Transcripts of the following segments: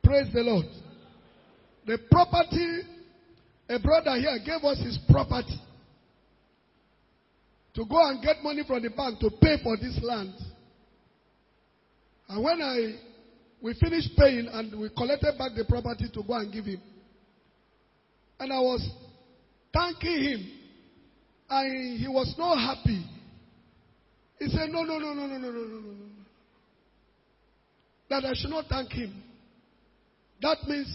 Praise the Lord. The property, a brother here gave us his property to go and get money from the bank to pay for this land. And when we finished paying and we collected back the property to go and give him, and I was thanking him, and he was not happy. He said, no. That I should not thank him. That means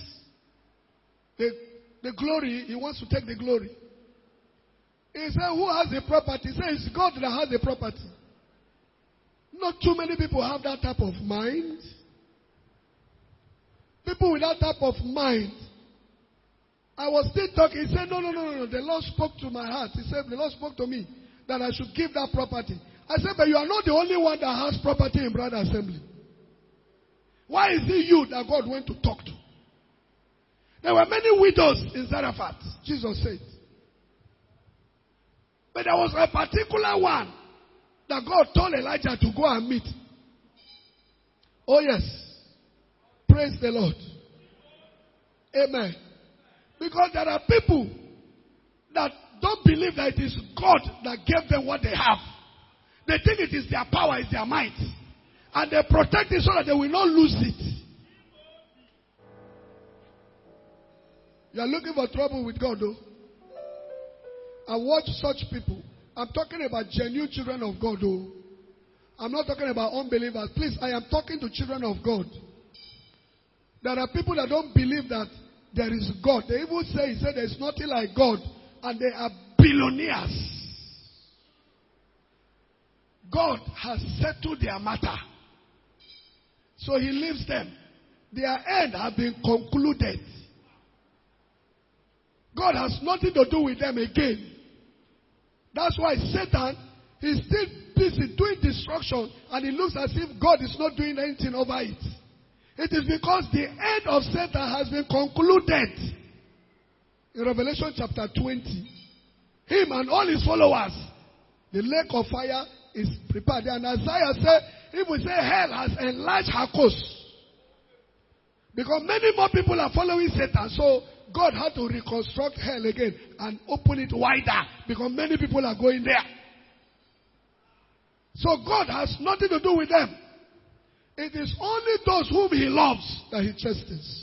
the glory, he wants to take the glory. He said, who has the property? He said, it's God that has the property. Not too many people have that type of mind. People with that type of mind. I was still talking. He said, no. The Lord spoke to my heart. He said, the Lord spoke to me that I should give that property. I said, but you are not the only one that has property in Brother Assembly. Why is it you that God went to talk to? There were many widows in Zarephath, Jesus said. But there was a particular one that God told Elijah to go and meet. Oh yes. Praise the Lord. Amen. Because there are people that don't believe that it is God that gave them what they have. They think it is their power, it's their might. And they protect it so that they will not lose it. You are looking for trouble with God, though. I watch such people. I'm talking about genuine children of God, though. I'm not talking about unbelievers. Please, I am talking to children of God. There are people that don't believe that there is God. They even say, there is nothing like God. And they are billionaires. God has settled their matter. So he leaves them. Their end has been concluded. God has nothing to do with them again. That's why Satan is still busy doing destruction, and it looks as if God is not doing anything over it. It is because the end of Satan has been concluded. In Revelation chapter 20, him and all his followers, the lake of fire is prepared. And Isaiah said, if we say hell has enlarged her coast, because many more people are following Satan, so God had to reconstruct hell again and open it wider because many people are going there. So God has nothing to do with them. It is only those whom he loves that he chastens.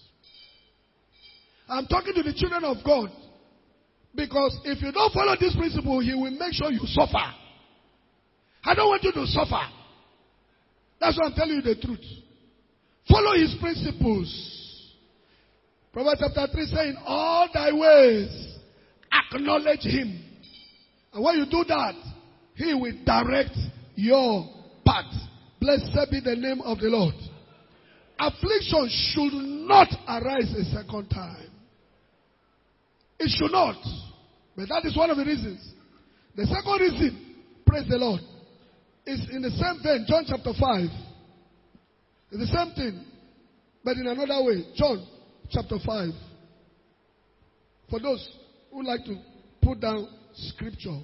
I'm talking to the children of God, because if you don't follow this principle, he will make sure you suffer. I don't want you to suffer. That's why I'm telling you the truth. Follow his principles. Proverbs chapter 3 says, in all thy ways, acknowledge him. And when you do that, he will direct your path. Blessed be the name of the Lord. Affliction should not arise a second time. It should not. But that is one of the reasons. The second reason, praise the Lord, is in the same vein, John chapter 5. It's the same thing, but in another way. John chapter 5. For those who like to put down scripture.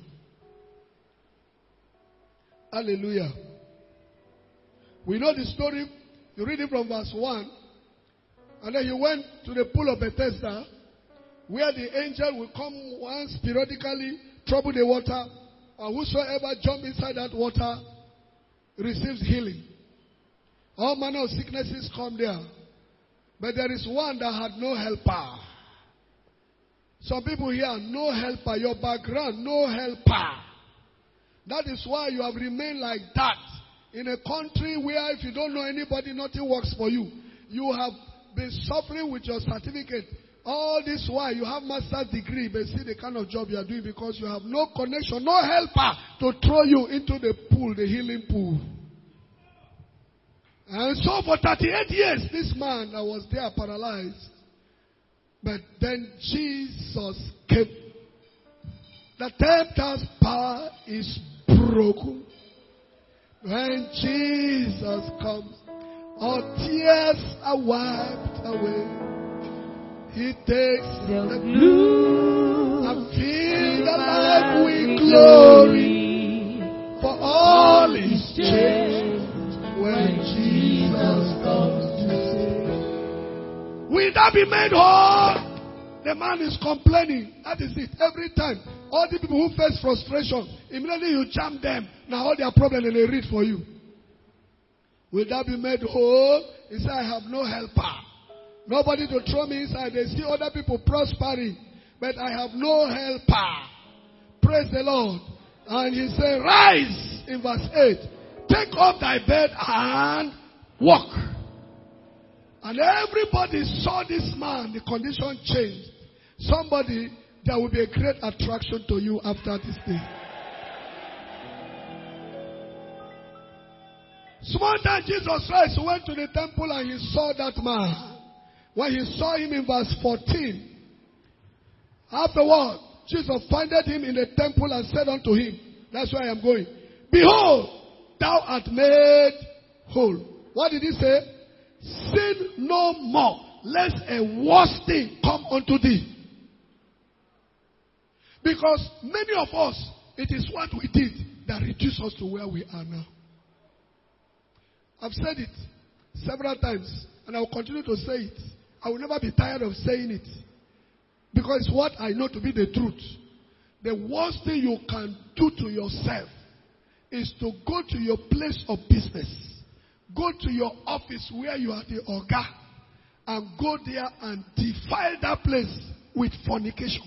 Hallelujah. We know the story. You read it from verse 1. And then he went to the pool of Bethesda, where the angel will come once periodically, trouble the water, and whosoever jump inside that water receives healing. All manner of sicknesses come there. But there is one that had no helper. Some people here, no helper. Your background, no helper. That is why you have remained like that. In a country where if you don't know anybody, nothing works for you. You have been suffering with your certificate. All this while, you have master's degree, but see the kind of job you are doing because you have no connection, no helper to throw you into the pool, the healing pool. And so for 38 years, this man that was there paralyzed. But then Jesus came. The tempter's power is broken. When Jesus comes, all tears are wiped away. He takes the blue and fills the life with glory. For all is changed when Jesus comes to save. Will that be made whole? The man is complaining. That is it. Every time. All the people who face frustration, immediately you jam them. Now all their problems and they read for you. Will that be made whole? He said, I have no helper. Nobody to throw me inside. They see other people prospering. But I have no helper. Praise the Lord. And he said, rise in verse 8. Take up thy bed and walk. And everybody saw this man. The condition changed. Somebody, there will be a great attraction to you after this day. Small time Jesus Christ went to the temple and he saw that man. When he saw him in verse 14, afterward, Jesus findeth him in the temple and said unto him, that's where I am going. Behold, thou art made whole. What did he say? Sin no more, lest a worse thing come unto thee. Because many of us, it is what we did that reduced us to where we are now. I've said it several times, and I will continue to say it. I will never be tired of saying it. Because it's what I know to be the truth. The worst thing you can do to yourself is to go to your place of business. Go to your office where you are the orga, and go there and defile that place with fornication.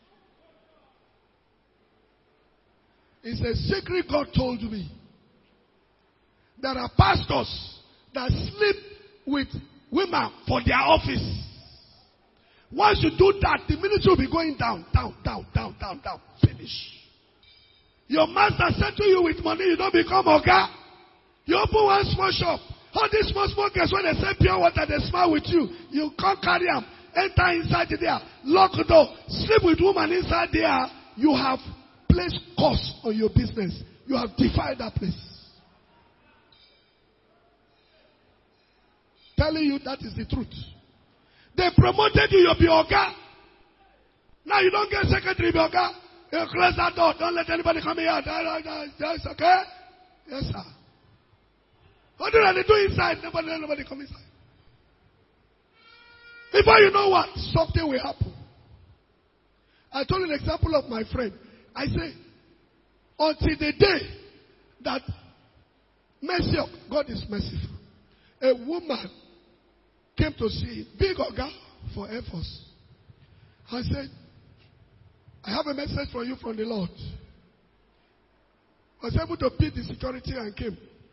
It's a secret God told me. There are pastors that sleep with women for their office. Once you do that, the ministry will be going down. Finish. Your master settle you with money, you don't become orga. You open one small shop. All these small girls, when they say pure water, they smile with you. You can't carry them. Enter inside there. Lock the door. Sleep with woman inside there. You have placed cost on your business. You have defiled that place. Telling you that is the truth. They promoted you, you'll be orga. Now you don't get secretary, be orga. You close that door. Don't let anybody come here. That's okay? Yes, sir. What do they do inside? Nobody come inside. Before you know what, something will happen. I told you an example of my friend. I say, until the day that mercy of God is merciful, a woman came to see him, big organ for Air Force. I said, I have a message for you from the Lord. I was able to beat the security and came.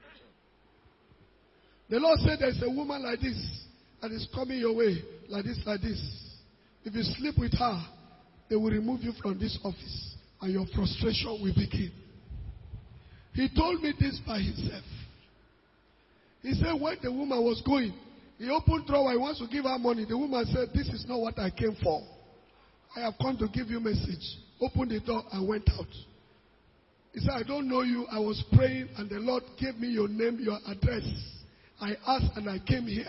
The Lord said there's a woman like this that is coming your way, like this. If you sleep with her, they will remove you from this office and your frustration will begin. He told me this by himself. He said when the woman was going, he opened drawer, he wants to give her money. The woman said, this is not what I came for. I have come to give you a message. Opened the door and went out. He said, I don't know you. I was praying and the Lord gave me your name, your address. I asked and I came here.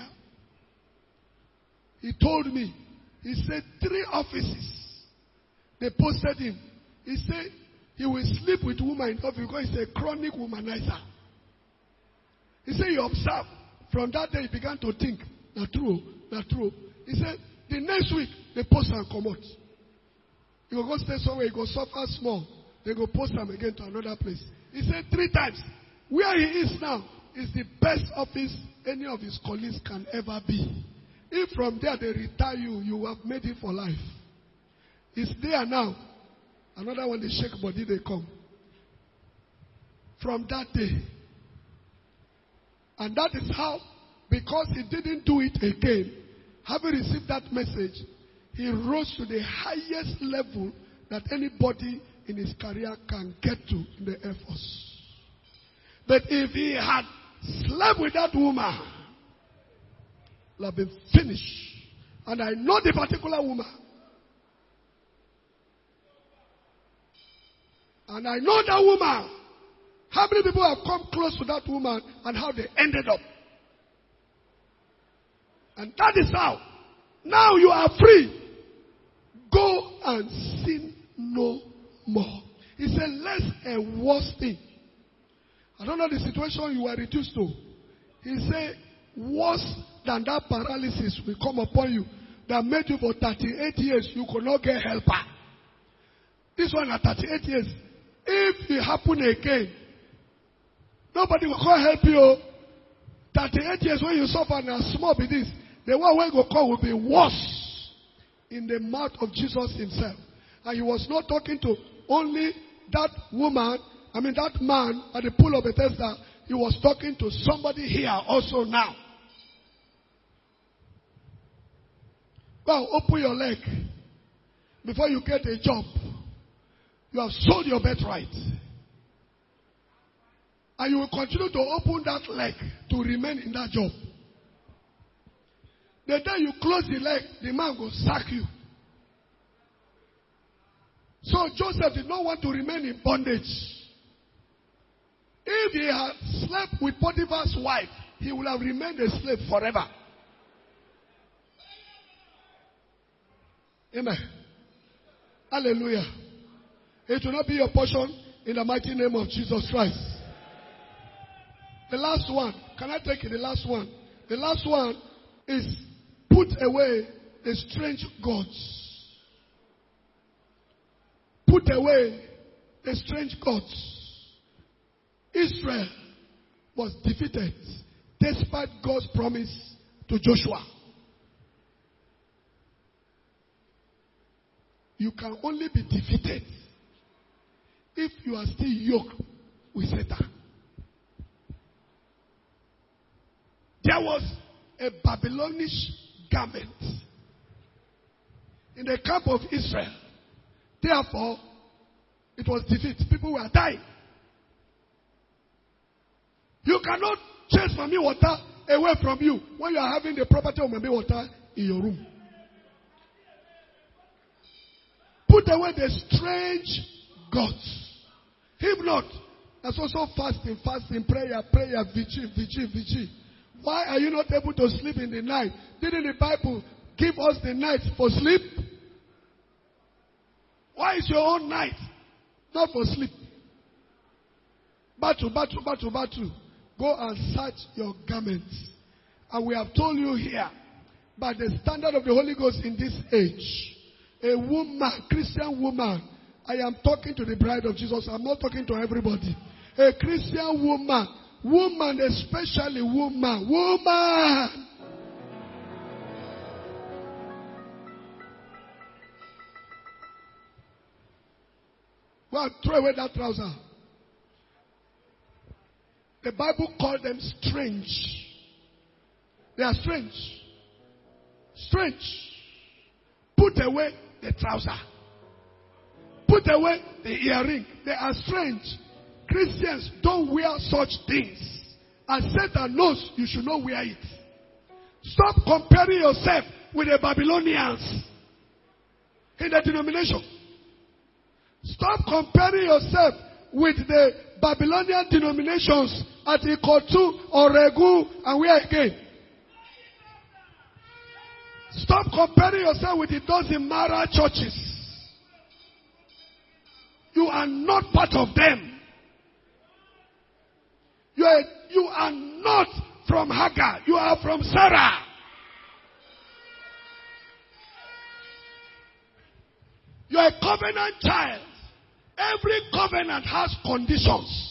He told me, he said 3 offices. They posted him. He said he will sleep with women in office because he's a chronic womanizer. He said he observed. From that day he began to think, not true. He said the next week they post and come out. He will go stay somewhere, he go suffer small. They go post him again to another place. He said 3 times. Where he is now is the best office any of his colleagues can ever be. If from there they retire you, you have made it for life. He's there now. Another one, they shake body, they come. From that day. And that is how, because he didn't do it again, having received that message, he rose to the highest level that anybody in his career can get to in the Air Force. But if he had slept with that woman, it would have been finished. And I know the particular woman. And I know that woman. How many people have come close to that woman and how they ended up? And that is how. Now you are free. Go and sin no more. He said, less a worse thing. I don't know the situation you are reduced to. He said, worse than that paralysis will come upon you that made you for 38 years, you could not get helper. This one at 38 years, if it happen again, nobody will come help you. 38 years when you suffer and small be this, the one when will come will be worse in the mouth of Jesus himself. And he was not talking to only that woman, that man at the pool of Bethesda. He was talking to somebody here also now. Well, open your leg before you get a job. You have sold your birthright. And you will continue to open that leg to remain in that job. The day you close the leg, the man will sack you. So Joseph did not want to remain in bondage. If he had slept with Potiphar's wife, he would have remained a slave forever. Amen. Hallelujah. It will not be your portion in the mighty name of Jesus Christ. The last one. Can I take it? The last one. The last one is put away the strange gods. Put away the strange gods. Israel was defeated despite God's promise to Joshua. You can only be defeated if you are still yoked with Satan. There was a Babylonish garment in the camp of Israel. Therefore, it was defeat. People were dying. You cannot chase Mami water away from you when you are having the property of Mami water in your room. Put away the strange gods. If not, there's also fasting, prayer, vigil. Why are you not able to sleep in the night? Didn't the Bible give us the night for sleep? Why is your own night not for sleep? Battle. Go and search your garments. And we have told you here, by the standard of the Holy Ghost in this age, a woman, Christian woman, I am talking to the bride of Jesus, I'm not talking to everybody. A Christian woman, especially woman. Well, throw away that trouser. The Bible called them strange. They are strange. Strange. Put away the trouser. Put away the earring. They are strange. Christians don't wear such things. And Satan knows you should not wear it. Stop comparing yourself with the Babylonians in the denomination. Stop comparing yourself with the Babylonian denominations at Ikotu, Oregu, and where again? Stop comparing yourself with the dozen Mara churches. You are not part of them. You are not from Hagar. You are from Sarah. You are a covenant child. Every covenant has conditions.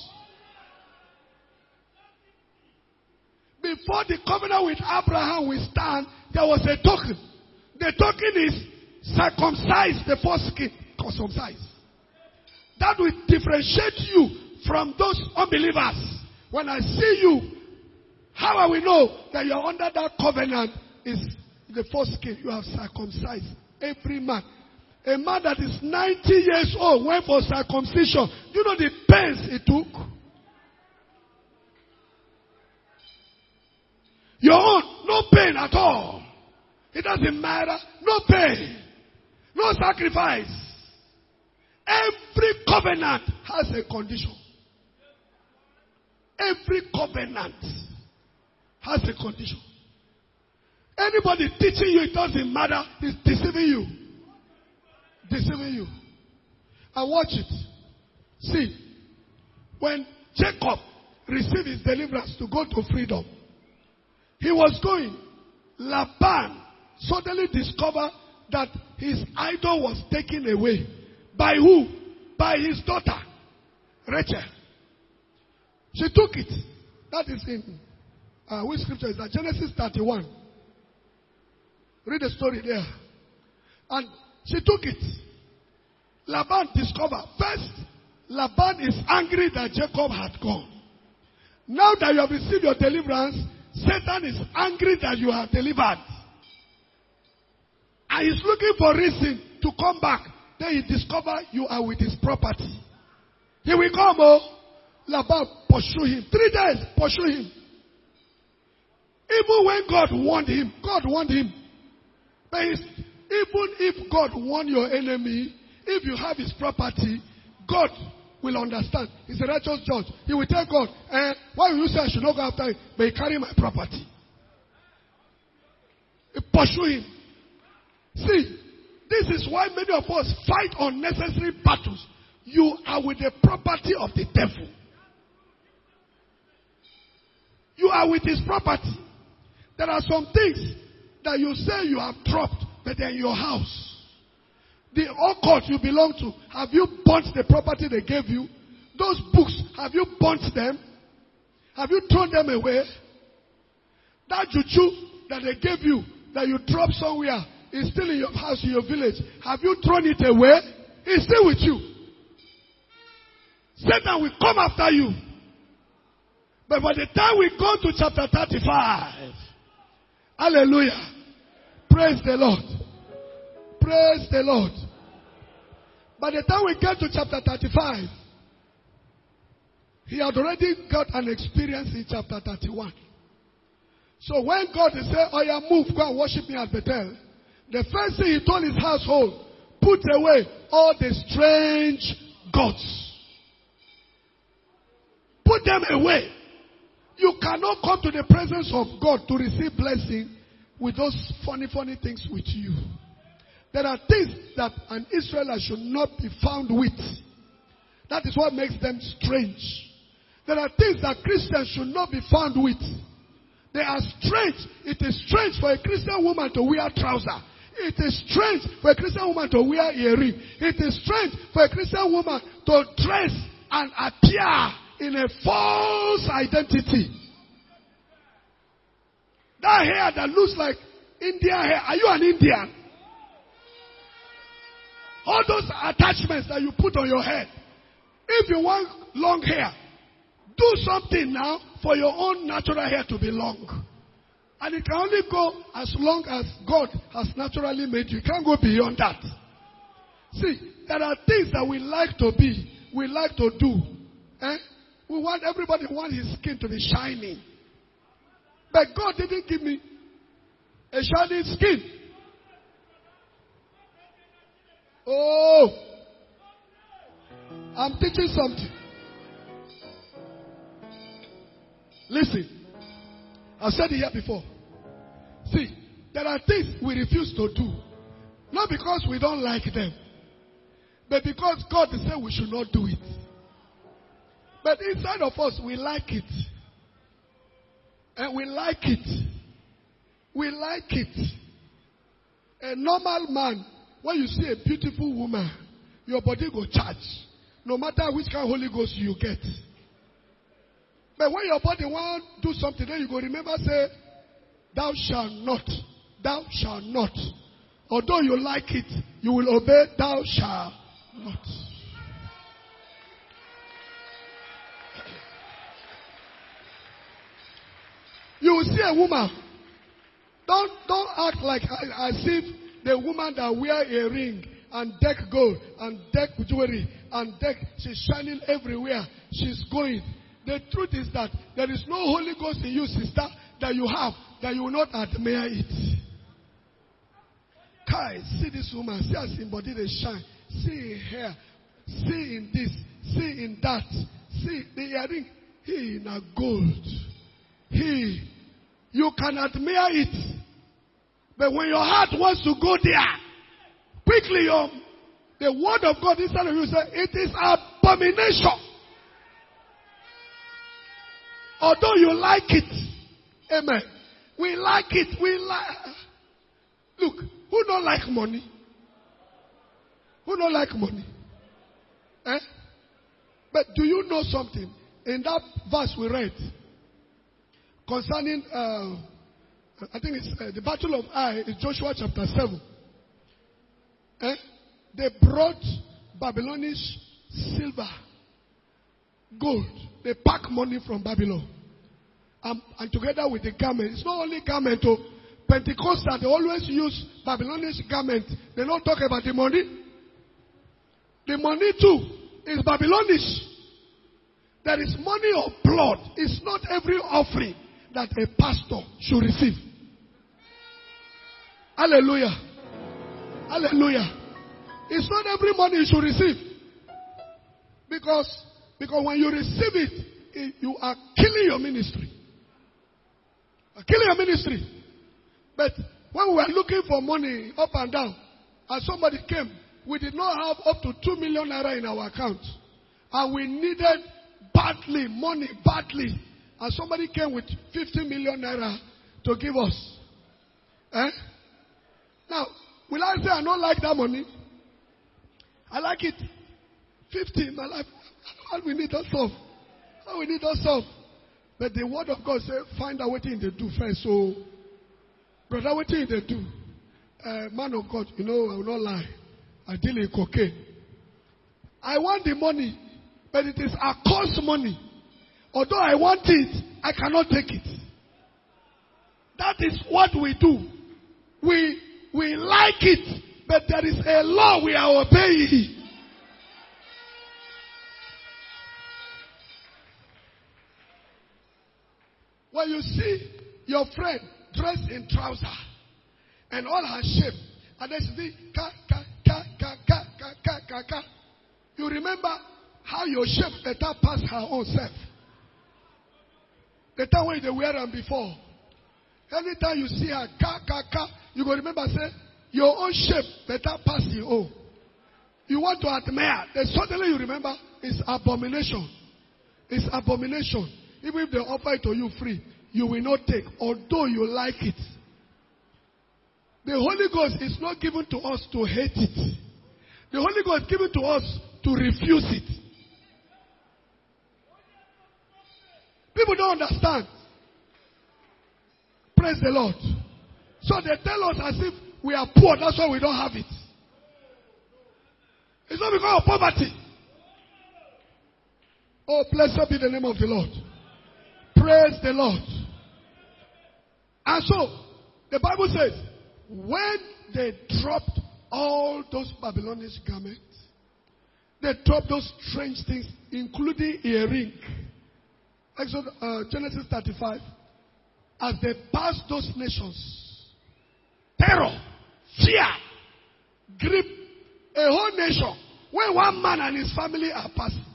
Before the covenant with Abraham will stand, there was a token. The token is circumcise the foreskin. Circumcise. That will differentiate you from those unbelievers. When I see you, how I will know that you are under that covenant is the foreskin. You have circumcised every man. A man that is 90 years old went for circumcision. You know the pains it took? Your own, no pain at all. It doesn't matter. No pain. No sacrifice. Every covenant has a condition. Every covenant has a condition. Anybody teaching you it doesn't matter is deceiving you. Deceiving you. And watch it. See, when Jacob received his deliverance to go to freedom, he was going. Laban suddenly discovered that his idol was taken away. By who? By his daughter, Rachel. She took it. That is in, which scripture is that? Genesis 31. Read the story there. And she took it. Laban discovered. First, Laban is angry that Jacob had gone. Now that you have received your deliverance, Satan is angry that you are delivered. And he's looking for reason to come back. Then he discovers you are with his property. He will come, Laban pursue him. 3 days, pursue him. Even when God warned him. But even if God warned your enemy, if you have his property, God will understand. He's a righteous judge. He will tell God, why will you say I should not go after him? But he carry my property. He pursue him. See, this is why many of us fight unnecessary battles. You are with the property of the devil. You are with his property. There are some things that you say you have dropped, but they're in your house. The occult you belong to, have you burnt the property they gave you? Those books, have you burnt them? Have you thrown them away? That juju that they gave you, that you dropped somewhere, is still in your house, in your village. Have you thrown it away? It's still with you. Satan will come after you. But by the time we go to chapter 35, hallelujah, praise the Lord. Praise the Lord. By the time we get to chapter 35, he had already got an experience in chapter 31. So when God said, oh yeah, move, go and worship me at Bethel, the first thing he told his household, put away all the strange gods. Put them away. You cannot come to the presence of God to receive blessing with those funny things with you. There are things that an Israelite should not be found with. That is what makes them strange. There are things that Christians should not be found with. They are strange. It is strange for a Christian woman to wear trousers. It is strange for a Christian woman to wear earring. It is strange for a Christian woman to dress and appear in a false identity. That hair that looks like Indian hair. Are you an Indian? All those attachments that you put on your head. If you want long hair, do something now for your own natural hair to be long. And it can only go as long as God has naturally made you. You can't go beyond that. See, there are things that we like to be, we like to do. We want everybody wants his skin to be shining. But God didn't give me a shining skin. Oh, I'm teaching something. Listen, I've said it here before. See, there are things we refuse to do. Not because we don't like them, but because God said we should not do it. But inside of us, we like it. And we like it. We like it. A normal man, when you see a beautiful woman, your body go charge. No matter which kind of Holy Ghost you get. But when your body want to do something, then you go remember, say, thou shalt not. Thou shalt not. Although you like it, you will obey, thou shalt not. You will see a woman. Don't act like as if the woman that wear a ring and deck gold and deck jewelry and deck, she's shining everywhere. She's going. The truth is that there is no Holy Ghost in you, sister, that you have, that you will not admire it. Kai, see this woman, see her in body they shine. See in hair, see in this, see in that. See the earring, he in a gold. You can admire it. But when your heart wants to go there, quickly the word of God inside of you says, it is abomination. Although you like it, amen. We like it. Look, who don't like money? Who don't like money? Eh? But do you know something? In that verse we read concerning, I think it's the battle of Ai, is Joshua chapter 7. Eh? They brought Babylonish silver, gold. They pack money from Babylon. And together with the garment. It's not only garment. Pentecostal, they always use Babylonish garment. They don't talk about the money. The money too is Babylonish. There is money of blood. It's not every offering that a pastor should receive. Hallelujah. Hallelujah. It's not every money you should receive. Because when you receive it, you are killing your ministry. Killing your ministry. But when we were looking for money up and down, and somebody came, we did not have up to 2 million naira in our account. And we needed badly, money badly. And somebody came with 50 million naira to give us. Eh? Now, will I say I don't like that money? I like it. 50 in my life. How we need that stuff? How we need that stuff? But the word of God says, find out what thing they do first. So, brother, what thing they do? Man of God, you know, I will not lie. I deal in cocaine. I want the money, but it is a cost money. Although I want it, I cannot take it. That is what we do. We like it, but there is a law we are obeying. When you see your friend dressed in trouser and all her shape, and then she say, you remember how your shape better pass her own self. The time when they wear them before. Anytime you see her, you go remember, say, your own shape better pass your own. You want to admire. Then suddenly you remember, it's abomination. It's abomination. Even if they offer it to you free, you will not take, although you like it. The Holy Ghost is not given to us to hate it. The Holy Ghost is given to us to refuse it. People don't understand. Praise the Lord. So they tell us as if we are poor, that's why we don't have it. It's not because of poverty. Oh, blessed be the name of the Lord. Praise the Lord. And so, the Bible says, when they dropped all those Babylonian garments, they dropped those strange things, including earring. Genesis 35. As they passed those nations, terror, fear, grip a whole nation. Where one man and his family are passing.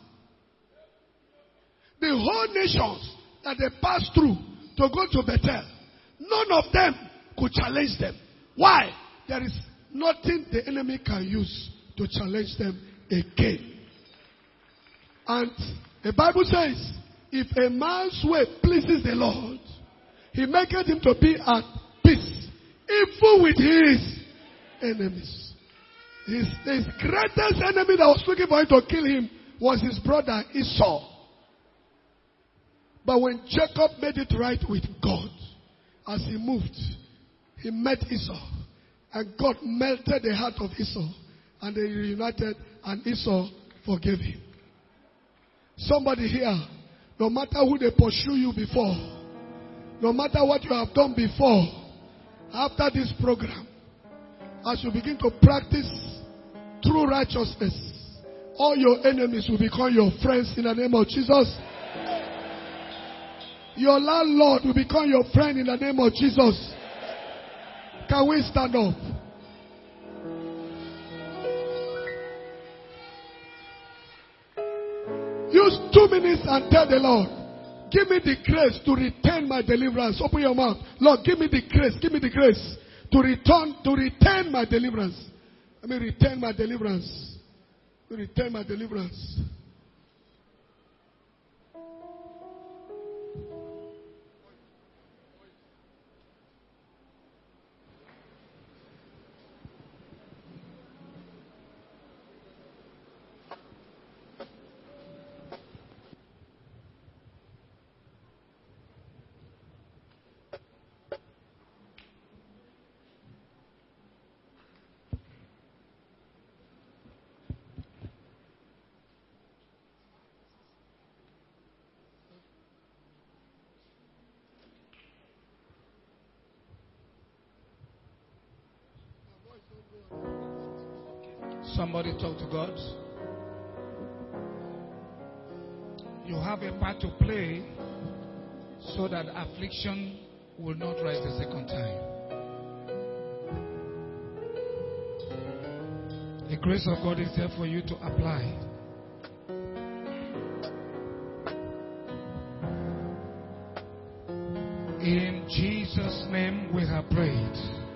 The whole nations that they passed through to go to Bethel, none of them could challenge them. Why? There is nothing the enemy can use to challenge them again. And the Bible says, if a man's way pleases the Lord, he maketh him to be at peace, even with his enemies. His greatest enemy that was looking for him to kill him was his brother Esau. But when Jacob made it right with God, as he moved, he met Esau. And God melted the heart of Esau. And they reunited, and Esau forgave him. Somebody here, no matter who they pursue you before, no matter what you have done before, after this program, as you begin to practice true righteousness, all your enemies will become your friends in the name of Jesus. Your landlord will become your friend in the name of Jesus. Can we stand up? Use 2 minutes and tell the Lord, give me the grace to retain my deliverance. Open your mouth. Lord, give me the grace to retain my deliverance. Let me retain my deliverance. Retain my deliverance. Somebody talk to God. You have a part to play so that affliction will not rise the second time. The grace of God is there for you to apply. In Jesus' name we have prayed.